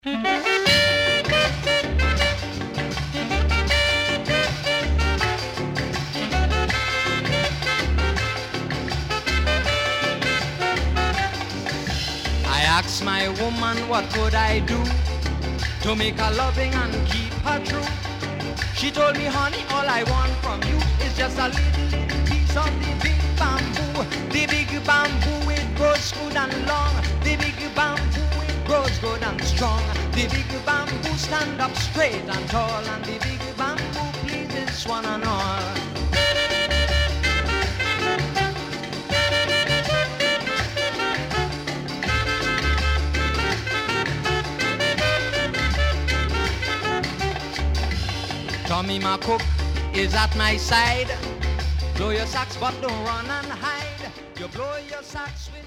I asked my woman what could I do to make her loving and keep her true. She told me, honey, all I want from you is just a little piece of the big bamboo. The big bamboo, it grows good and long. The big bamboo, it grows good and strong. The big bamboo stand up straight and tall, and the big bamboo pleases one and all. Tommy, my cook, is at my side. Blow your socks, but don't run and hide. You blow your socks with